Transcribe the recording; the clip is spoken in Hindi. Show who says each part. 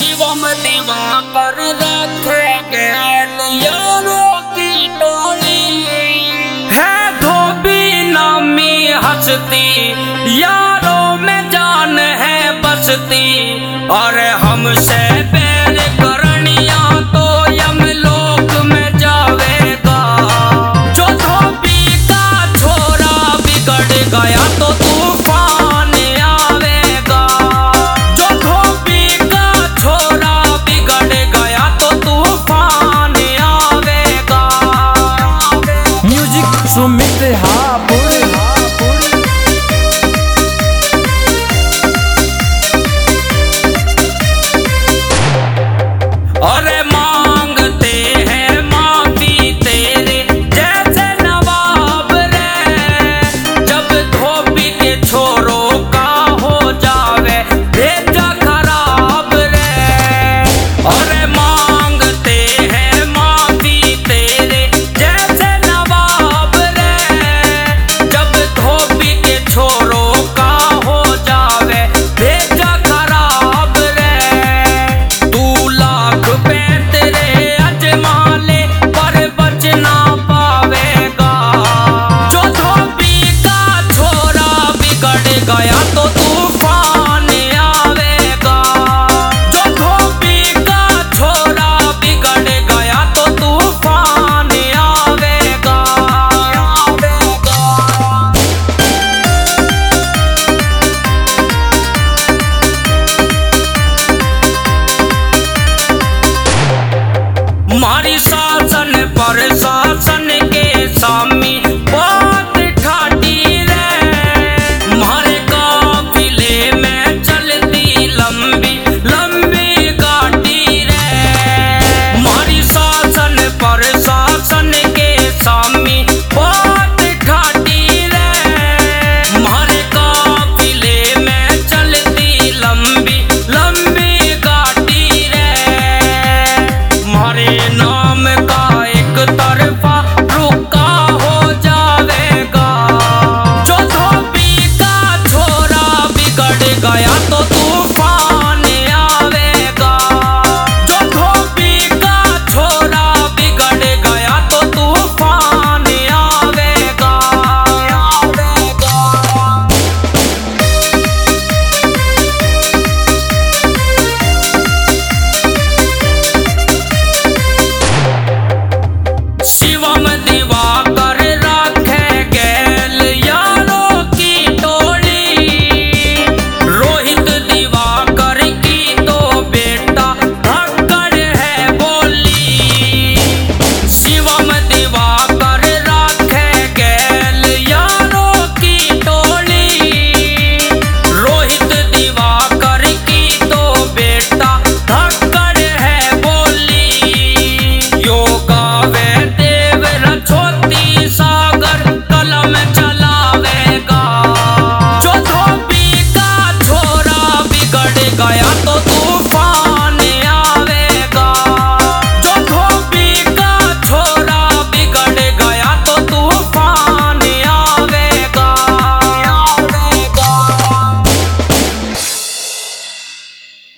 Speaker 1: शिवम दिवाकर रखे गैल यारों की टोली है। धोबी नामी हस्ती यारों में जान है बसती। और हमसे बैर करनिया तो यमलोक में जावेगा। जो धोबी का छोरा बिगड़ गया तो तूफान आवेगा। जो धोबी का छोरा बिगड़ गया तो तूफान आवेगा।
Speaker 2: म्यूजिक सुमित हापुर।
Speaker 1: अरे मांगते हैं माफी तेरे जैसे नवाब रे। जब धोबी के छोरों का हो जावे भेजा खराब रे। अरे मांगते हैं माफी तेरे जैसे नवाब रे। जब धोबी के छोरों का हो जावे भेजा खराब रे। तू लाख पैंत रे अजमा ले पर बच ना पावेगा। जो धोबी का छोरा बिगड़ गया तो तूफान आवेगा। जो धोबी का छोरा बिगड़ गया तो तूफान आवेगा। मारी शासन पर शासन के सामी बात ठाटी रे। मारे काफिले में चलती लंबी लंबी गाड़ी रे। मारी शासन पर शासन के सामी बात ठाटी रे। मारे काफिले में चलती लंबी लंबी गाड़ी रे। मारे नाम का एक तरफा रुका हो जावेगा। जो धोबी का छोरा बिगड़ गया तो